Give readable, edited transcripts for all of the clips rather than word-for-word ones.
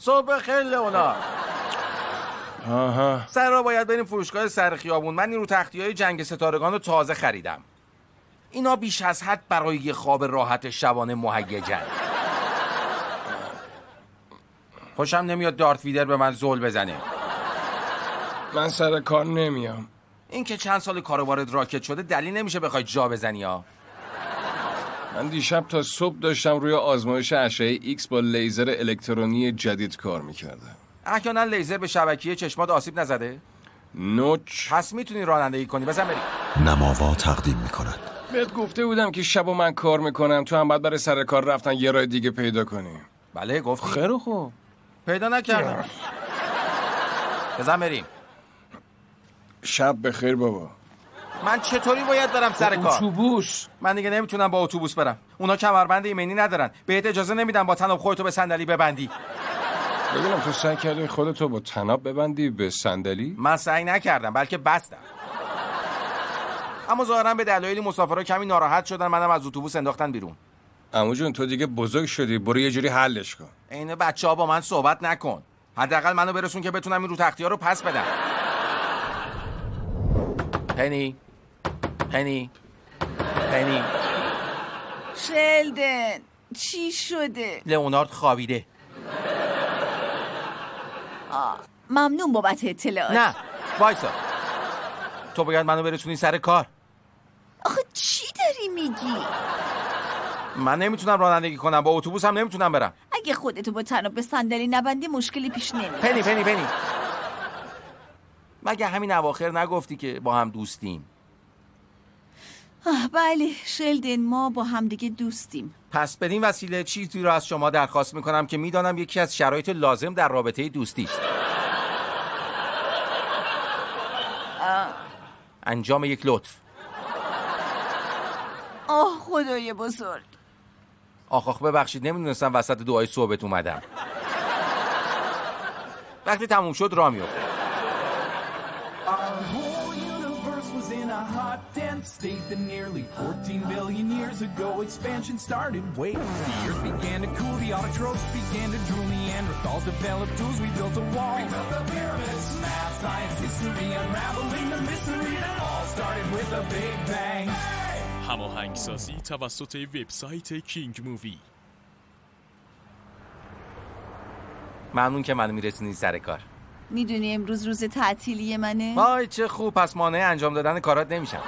صبح خیر لئونارد. آها. سر را باید بریم فروشگاه سر خیابون. من نیرو تختی‌های جنگ ستارگان رو تازه خریدم. اینا بیش از حد برای یه خواب راحت شبانه مهیجن. خوشم نمیاد دارت ویدر به من زل بزنه. من سر کار نمیام. این که چند سال کاروبارت راکت شده دلیل نمیشه بخوای جا بزنی ها. من دیشب تا صبح داشتم روی آزمایش اشعه ایکس با لیزر الکترونی جدید کار میکردم. احیانا لیزر به شبکیه چشمات آسیب نزده؟ نوچ. پس میتونی رانندگی کنی. بزن بریم. نماوا تقدیم میکند. بهت گفته بودم که شبا من کار میکنم، تو هم باید برای سر کار رفتن یه راه دیگه پیدا کنی. بله گفتی. خیر و خوب. پیدا نکردم. بزن بریم. شب بخیر بابا. من چطوری باید برم سر کار؟ اتوبوس. من دیگه نمیتونم با اتوبوس برم. اونا کمربند ایمنی ندارن. بهت اجازه نمیدن با تناب خودتو به صندلی ببندی. ببینم تو سعی کردی خودتو با تناب ببندی به صندلی؟ من سعی نکردم بلکه بستم. اما ظاهرا به دلایلی مسافرها کمی ناراحت شدن، منم از اتوبوس انداختن بیرون. عمو جون تو دیگه بزرگ شدی، برو یه جوری حلش کن. عین بچه‌ها با من صحبت نکن. حداقل منو برسون که بتونم این رو تختی‌ها رو پس بدم. پنی. شلدن چی شده؟ لئونارد خوابیده. ممنون بابت اطلاعات. نه وایسا، تو باید منو برسونی سر کار. آخه چی داری میگی؟ من نمیتونم رانندگی کنم، با اتوبوس هم نمیتونم برم. اگه خودتو با تناب به صندلی نبندی مشکلی پیش نمیاد. پنی مگه همین اواخر نگفتی که با هم دوستیم؟ بله شلدن، ما با هم دیگه دوستیم. پس بدین وسیله چیزی رو از شما درخواست میکنم که میدانم یکی از شرایط لازم در رابطه دوستی است. انجام یک لطف. آه خدای بزرگ. آخ ببخشید، نمیدونستم وسط دعای صحبت اومدم. وقتی تموم شد راه میفته. State that nearly 14 billion years ago expansion started. Wait, the earth began to cool, the autotrophs began to drool, Neanderthals developed tools, we built a wall. We built the pyramids, math, science, history, unraveling the mystery that all started with a big bang. هماهنگسازی توسط وبسایت کینگ مووی. ممنون که منو میرسونی سر کار. میدونی امروز روز تعطیلی منه؟ وای چه خوب، پس مانع انجام دادن کارات نمیشم.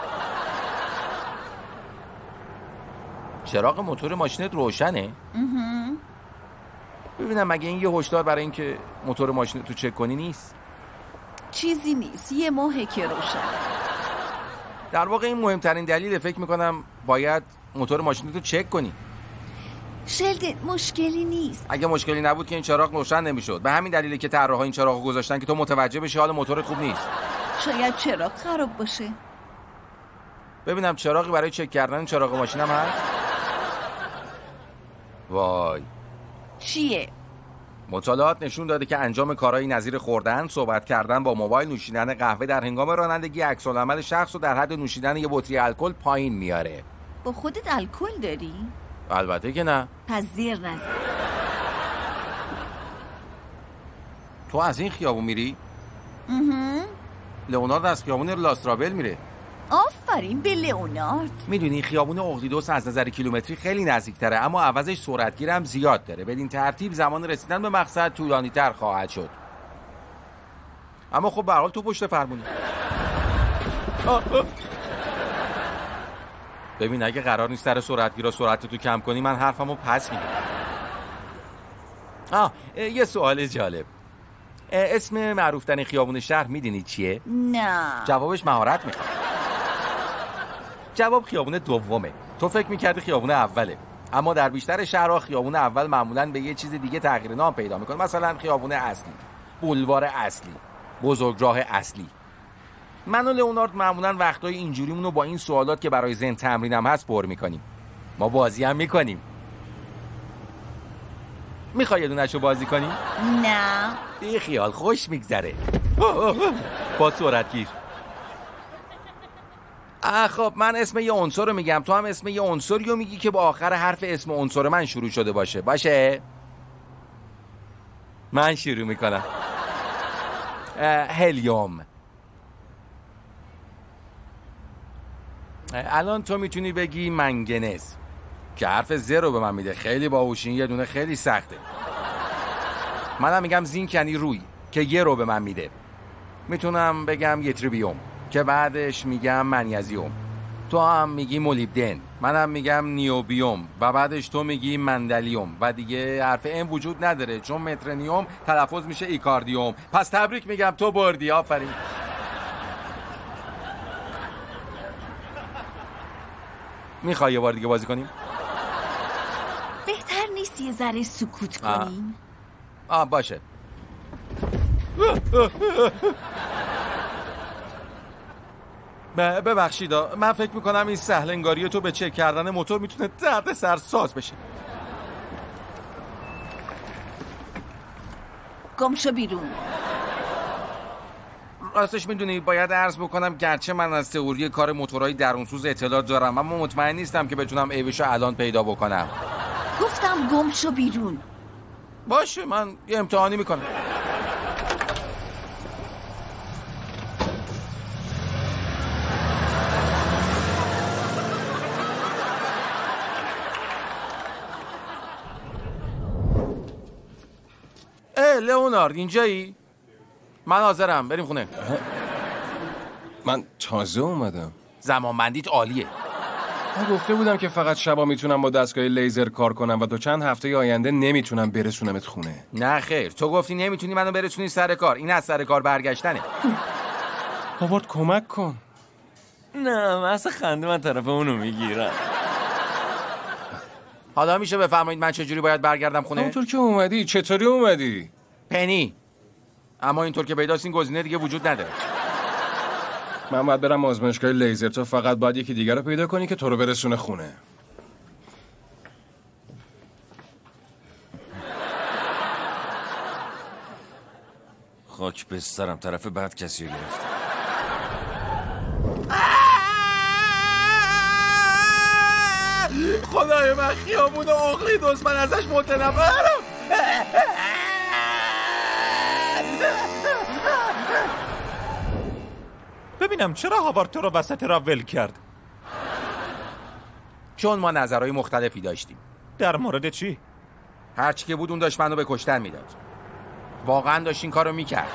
چراغ موتور ماشینت روشنه؟ ببینم مگه این یه هشدار برای این که موتور ماشینت تو چک کنی نیست؟ چیزی نیست، یه ماهه که روشن. در واقع این مهمترین دلیله، فکر میکنم باید موتور ماشینت رو چک کنی. شلدن مشکلی نیست. اگه مشکلی نبود که این چراغ روشن نمیشد. به همین دلیله که طراحا این چراغو گذاشتن که تو متوجه بشی حال موتورت خوب نیست. شاید چراغ خراب باشه. ببینم چراغی برای چک کردن چراغ ماشینم هست؟ وای چیه؟ مطالعات نشون داده که انجام کارهای نظیر خوردن، صحبت کردن با موبایل، نوشیدن قهوه در هنگام رانندگی عکس‌العمل شخص رو در حد نوشیدن یه بطری الکل پایین میاره. با خودت الکل داری؟ البته که نه. پس زیر نزن. تو از این خیابون میری؟ لئونارد از خیابون لاسترابل میره. آفرین به لئونارد. میدونی خیابون اقلیدوس از نظر کیلومتری خیلی نزدیک‌تره، اما عوضش سرعتگیر هم زیاد داره. بدین ترتیب زمان رسیدن به مقصد طولانی‌تر خواهد شد. اما خب به هر حال تو پشت فرمونی. ببین اگه قرار نیست سر سرعتگیرا سرعتتو کم کنی من حرفمو پس میگم. یه سوال جالب. اسم معروف‌ترین خیابون شهر میدونی چیه؟ نه. جوابش مهارت میخواد. جواب خیابون دومه. تو فکر میکردی خیابون اوله، اما در بیشتر شهرها خیابون اول معمولاً به یه چیز دیگه تغییر نام پیدا میکنه. مثلا خیابون اصلی، بولوار اصلی، بزرگراه اصلی. من و لئونارد معمولاً وقتای اینجوریمونو با این سوالات که برای ذهن تمرینم هست پر میکنیم. ما بازی هم میکنیم. میخوای یه دونه‌شو بازی کنیم؟ نه. بی خیال، خوش میگذره. با سرعتگیر. خب من اسم یه عنصر رو میگم، تو هم اسم یه عنصری رو میگی که با آخر حرف اسم عنصر من شروع شده باشه. من شروع میکنم. هلیوم. الان تو میتونی بگی منگنز که حرف زرو به من میده. خیلی باهوشین، یه دونه خیلی سخته. منم میگم زینک یعنی روی که یه رو به من میده. میتونم بگم یتریبیوم که بعدش میگم منیزیوم. تو هم میگی مولیبدن، منم میگم نیوبیوم و بعدش تو میگی مندلیوم و دیگه حرف ام وجود نداره چون مترنیوم تلفظ میشه ایکاردیوم. پس تبریک میگم، تو بردی. آفرین. میخوای یه بار دیگه بازی کنیم؟ بهتر نیست یه ذره سکوت کنیم؟ باشه. ببخشید، من فکر میکنم این سهلنگاری تو به چک کردن موتور میتونه درد سرساز بشه. گم شو بیرون. راستش میدونی باید عرض بکنم گرچه من از تئوری کار موتورهای درونسوز اطلاعات دارم اما مطمئن نیستم که بتونم عیبشو الان پیدا بکنم. گفتم گم شو بیرون. باشه، من یه امتحانی میکنم. لئونارد اینجایی؟ من حاضرم، بریم خونه. من تازه اومدم. زمانبندیت عالیه. من گفته بودم که فقط شبا میتونم با دستگاه لیزر کار کنم و 2 هفته آینده نمیتونم برسونمت خونه. نه خیر، تو گفتی نمیتونی منو برسونی سر کار. این از سر کار برگشتنه. هاوارد کمک کن. نه، من اصلا خنده من طرف اونو میگیرم. حالا میشه بفرمایید من چجوری باید برگردم خونه؟ همونطور که اومدی. چطوری اومدی؟ پنی. اما اینطور که پیداست این گزینه دیگه وجود نداره. من باید برم آزمایشگاه لیزر. تو فقط باید یکی دیگر رو پیدا کنی که تو رو برسونه خونه. خاک به سرم، طرف بعد کسی رو گرفت. خدای من، خیابون اقلیدس، من ازش متنفرم. ببینم چرا هاوارد تو رو وسط راه ول کرد؟ چون ما نظرهای مختلفی داشتیم. در مورد چی؟ هرچی که بود اون داشت منو به کشتن میداد. واقعا داشت این کارو میکرد.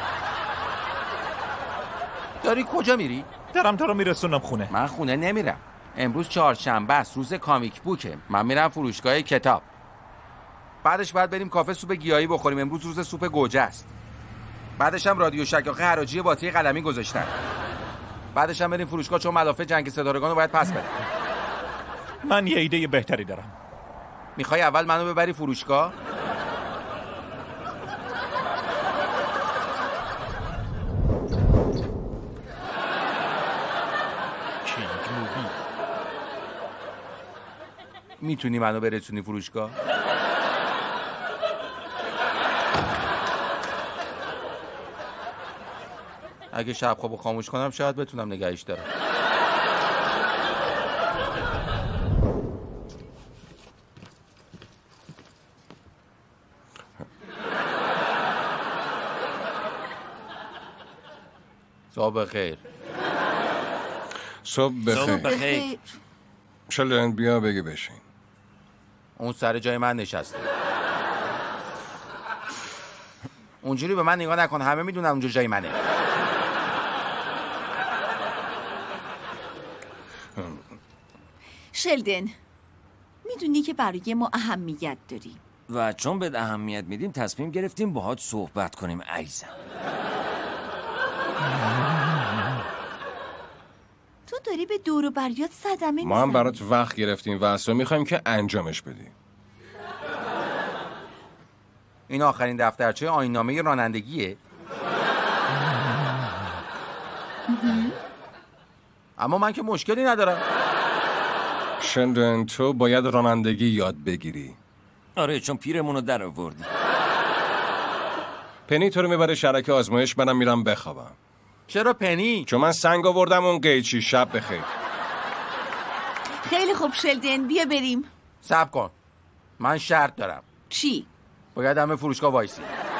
داری کجا میری؟ دارم تو رو میرسونم خونه. من خونه نمیرم. امروز چهارشنبه است، روز کامیک بوکه. من میرم فروشگاه کتاب. بعدش باید بریم کافه سوپ گیاهی بخوریم. امروز روز سوپ گوجه است. بعدش هم رادیو شکاقه حراجی باطی قلمی گذاشتن. بعدش هم بریم فروشگاه چون ملافه جنگ ستارگان رو باید پس بدیم. من یه ایده بهتری دارم. میخوای اول منو ببری فروشگاه؟ میتونی منو برسونی فروشگاه؟ اگه شب خوابو خاموش کنم شاید بتونم نگهش دارم. صبح بخیر. صبح بخیر. شلون بیا بگی بشین. اون سر جای من نشسته. اونجوری به من نگاه نکن، همه میدونن اونجا جای منه. شلدن، میدونی که برای ما اهمیت داری و چون بهت اهمیت میدیم تصمیم گرفتیم باهات صحبت کنیم عزیزم. تو داری به دور و بریات صدمه میزنی. ما هم برات وقت گرفتیم و اصلا میخوایم که انجامش بدی. این آخرین دفترچه آیین‌نامه رانندگیه. اما من که مشکلی ندارم. شلدن تو باید رانندگی یاد بگیری. آره، چون پیرمونو در آوردی. پنی تو رو میبره شرک آزمایش، منم میرم بخوابم. چرا پنی؟ چون من سنگ آوردم اون قیچی. شب بخیر. خیلی خوب شلدن، بیا بریم. صبر کن، من شرط دارم. چی؟ باید همه فروشگاه وایسی.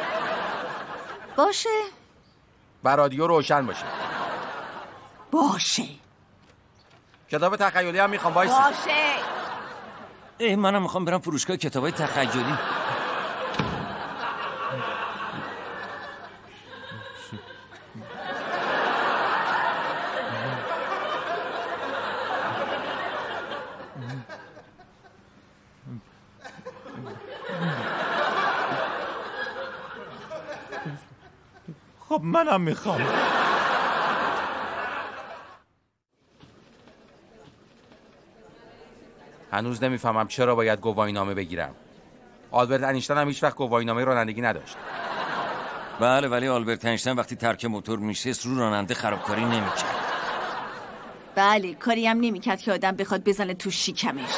باشه. و رادیو روشن باشه. باشه. کتاب تخیلی هم میخوام وایسی. باشه. منم میخوام برم فروشگاه کتابای تخیلی. خب منم میخوام. هنوز نمیفهمم چرا باید گواهینامه بگیرم. آلبرت انیشتین هم هیچ وقت گواهینامه رانندگی نداشت. بله، ولی آلبرت انیشتین وقتی ترک موتور میشست رو راننده خرابکاری نمیکرد. بله، کاری هم نمیکرد که آدم بخواد بزنه تو شکمش.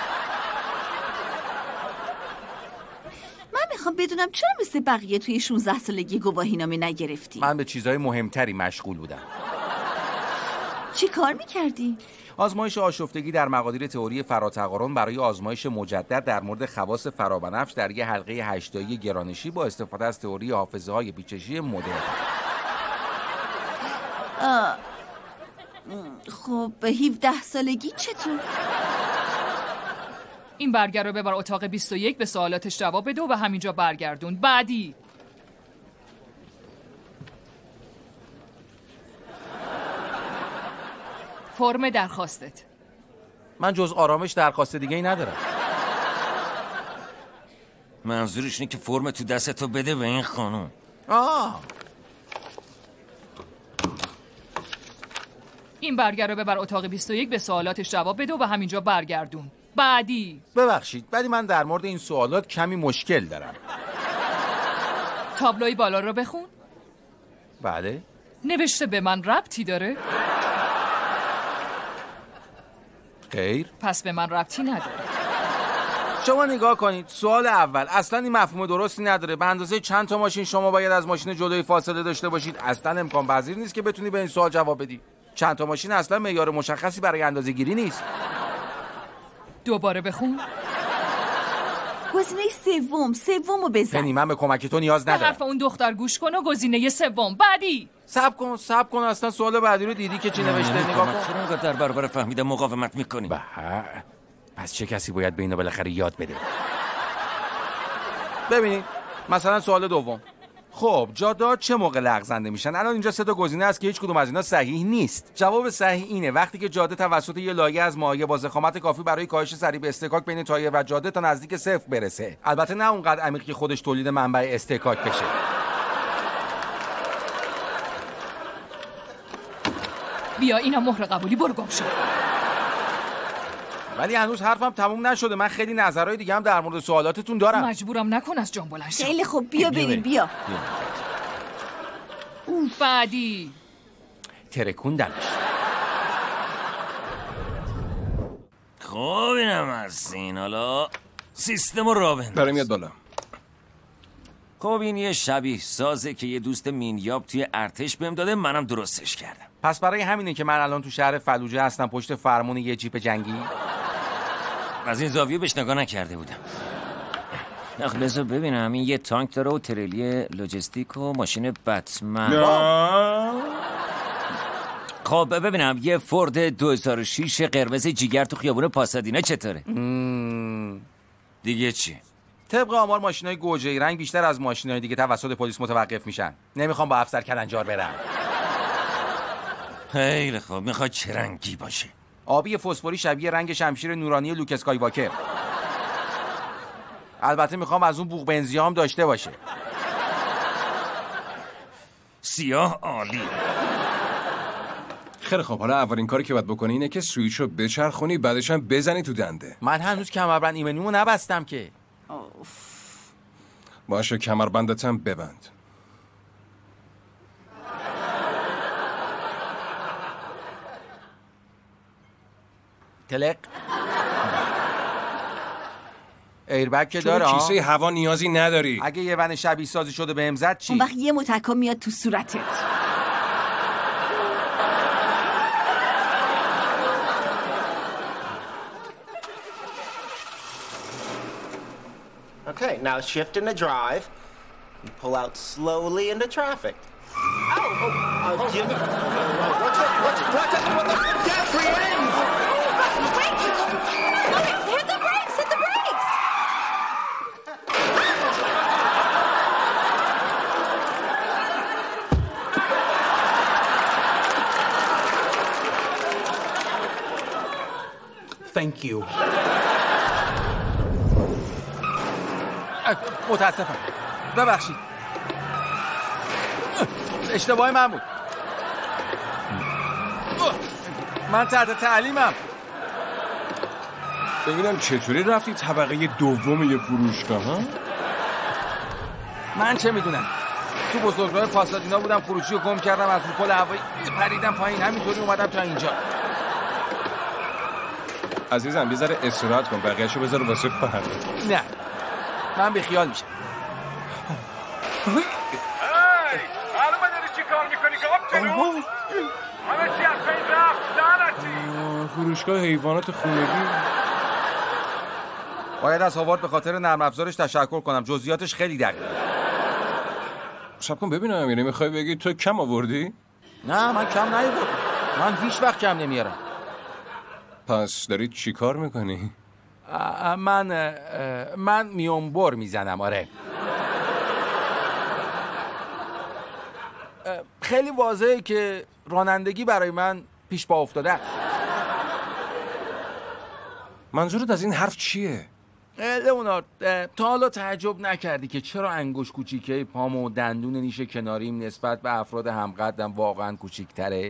من میخوام بدونم چرا مثل بقیه توی 16 سالگی گواهینامه نگرفتی؟ من به چیزهای مهمتری مشغول بودم. چی کار میکردی؟ آزمایش آشفتگی در مقادیر تئوری فراتقارن برای آزمایش مجدد در مورد خواص فرابنفش در یک حلقه 8 تایی گرانشی با استفاده از تئوری حافظه‌های پیچشی مدرن. خب به 17 سالگی چطور؟ این برگر رو ببر اتاق 21 به سوالاتش جواب بده و به همینجا برگردون. بعدی فرم درخواستت. من جز آرامش درخواست دیگه ای ندارم. منظورش اینه که فرم تو دستتو بده به این خانم. این برگر رو ببر اتاق 21 به سوالاتش جواب بده و به همینجا برگردون. بعدی ببخشید ولی من در مورد این سوالات کمی مشکل دارم. تابلوی بالا رو بخون. بله. نوشته به من ربطی داره؟ خیر. پس به من ربطی نداره. شما نگاه کنید، سوال اول اصلا این مفهوم درستی نداره. به اندازه چند تا ماشین شما باید از ماشین جلوی فاصله داشته باشید؟ اصلا امکان پذیر نیست که بتونی به این سوال جواب بدی. چند تا ماشین اصلا معیار مشخصی برای اندازه‌گیری نیست. دوباره بخون. گزینه سومو بزن. پنی، من به کمک تو نیاز به ندارم. حرف اون دختر گوش کن و گزینه سوم. بعدی صبر کن اصلا سوال بعدی رو دیدی که چی نوشته؟ نگاه کن. چرا انقدر در برابر فهمیدن مقاومت میکنی؟ پس چه کسی باید به اینو بالاخره یاد بده؟ ببینید مثلا سوال دوم. خب جاده‌ها چه موقع لغزنده میشن؟ الان اینجا 3 تا گزینه هست که هیچ کدوم از اینا صحیح نیست. جواب صحیح اینه وقتی که جاده توسط یه لایه از مایع با ضخامت کافی برای کاهش سریع اصطکاک بین تایر و جاده تا نزدیک صفر برسه. البته نه اونقدر عمیق که خودش تولید منبع اصطکاک بشه. بیا اینا مهر قبولی، برو گم شو. ولی هنوز حرفم تموم نشده. من خیلی نظرهای دیگه هم در مورد سوالاتتون دارم. مجبورم نکن از جان بلند شو. خیلی خوب بیا بریم بیا. بعدی ترکوندمش. خب اینم هستین. حالا سیستم رو بنداز. داره میاد بالا. خب این یه شبیه سازه که یه دوست مینیاب توی ارتش بهم داده، منم درستش کردم. پس برای همینه که من الان تو شهر فلوجه هستم پشت فرمون یه جیپ جنگی. از این زاویه بهش نگاه نکرده بودم. آخه بذار ببینم، این یه تانک داره و تریلی لوجستیک و ماشین بتمن. خب ببینم یه فورد 2006 قرمز جیگر تو خیابون پاسادینا چطوره؟ دیگه چی؟ طبق آمار ماشینای گوجه‌ای رنگ بیشتر از ماشینای دیگه توسط پلیس متوقف میشن. نمیخوام با افسر کلنجار برم. خیلی خوب، میخواد چه رنگی باشه؟ آبی فسفوری شبیه رنگ شمشیر نورانی لوک اسکایواکر. البته میخوام از اون بوق بنزی هم داشته باشه. سیاه عالی. خیلی خب، حالا اولین کاری که باید بکنی اینه که سویچ رو بچرخونی، بعدش هم بزنی تو دنده. من هنوز کمربند ایمنیمو نبستم که. باشه، کمربندت هم ببند. تلق. ایربگ که چون داره. کیسه هوا نیازی نداری. اگه یه ون شبیه سازی شده بهم زد چی؟ اون وقت یه متکا میاد تو صورتت. Okay, now shift in the drive. and pull out slowly into traffic. Jim. Jeffrey ends! Wait! Hit the brakes! Hit the brakes! Thank you. متاسفم. ببخشید. اشتباه من بود. من تحت تعلیمم. ببینم چطوری رفتی طبقه دوم یه فروشگاه ها؟ من چه میدونم. تو بزرگراه پاسادینا بودم، فروشی رو گم کردم، از رو پل هوایی پریدم پایین، همینطوری اومدم تا اینجا. عزیزم یه ذره استراحت کن، بقیه‌شو بذار واسه فردا. نه من بیخیال میشم. معلومه داری چی کار میکنی که آب جلو؟ همه چی از بین رفت لعنتی. فروشگاه حیوانات خونگی. باید از هاوارد به خاطر نرم افزارش تشکر کنم، جزئیاتش خیلی دقیقه. صبر کن ببینم، یعنی میخوای بگی تو کم آوردی؟ نه من کم نیاوردم، من هیچ وقت کم نمیارم. پس داری چی کار میکنی؟ من میونبر میزنم. آره خیلی واضحه که رانندگی برای من پیش پا افتاده. منظورت از این حرف چیه؟ لئونارد تا حالا تعجب نکردی که چرا انگشت کوچیکه پام و دندون نیش کناریم نسبت به افراد همقدم واقعا کوچیک‌تره؟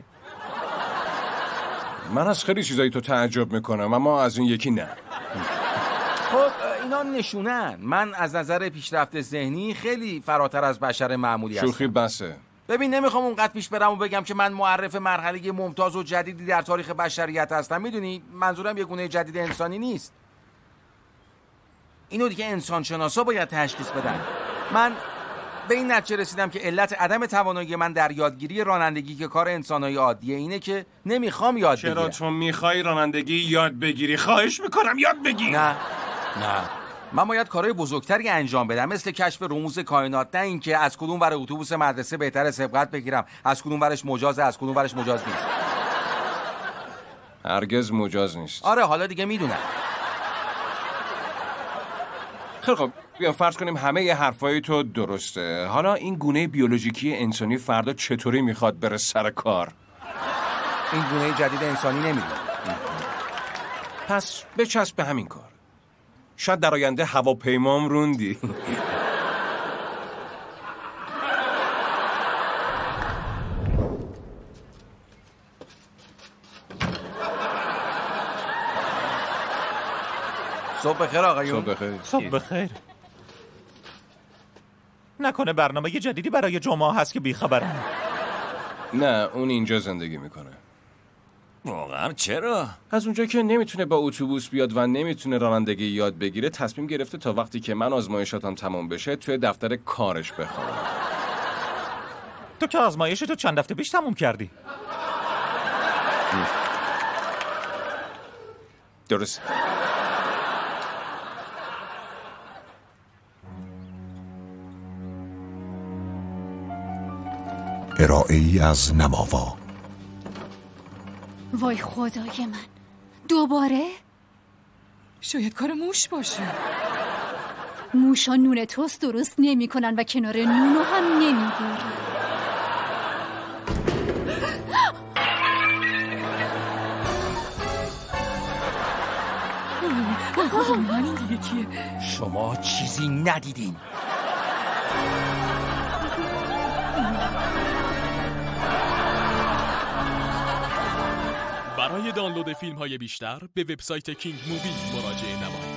من از خیلی چیزایی تو تعجب میکنم اما از این یکی نه. خب اینا نشونن من از نظر پیشرفت ذهنی خیلی فراتر از بشر معمولی هستم. شوخی بسه. ببین نمیخوام اونقدر پیش برم و بگم که من معرف مرحله ممتاز و جدیدی در تاریخ بشریت هستم. میدونی منظورم یه گونه جدید انسانی نیست. اینو دیگه انسان شناسا باید تشخیص بدن. من به این نتیجه رسیدم که علت عدم توانایی من در یادگیری رانندگی که کار انسانای عادیه اینه که نمیخوام یاد بگیرم. چرا تو میخوای رانندگی یاد بگیری؟ خواهش میکنم یاد بگیر. نه من باید کارهای بزرگتری انجام بدم، مثل کشف رموز کائنات، نه اینکه از کدوم ور اتوبوس مدرسه بهتره سبقت بگیرم، از کدوم ورش مجازه، از کدوم ورش مجاز نیست. هرگز مجاز نیست. آره حالا دیگه میدونم. خیلی خب بیا فرض کنیم همه ی حرفای تو درسته. حالا این گونه بیولوژیکی انسانی فردا چطوری میخواد بره سر کار؟ این گونه جدید انسانی نمیره. پس بچسب به همین کار. شاید در آینده هواپیمام روندی. صبح بخیر آقایون. صبح بخیر. صبح بخیر. نکنه برنامه جدیدی برای جمعه هست که بیخبرم؟ نه اون اینجا زندگی میکنه. واقعا چرا؟ از اونجا که نمیتونه با اتوبوس بیاد و نمیتونه رانندگی یاد بگیره تصمیم گرفته تا وقتی که من آزمایشاتم تمام بشه توی دفتر کارش بخوام. تو که آزمایشتو چند هفته پیش تموم کردی. درست. ارائه‌ای از نماوا. وای خدای من، دوباره؟ شاید کار موش باشه. موشا نون توست درست نمی کنن و کنار نونو هم نمی برن. من این دیگه کیه؟ شما چیزی ندیدین. برای دانلود فیلم‌های بیشتر به وبسایت کینگ مووی مراجعه نمایید.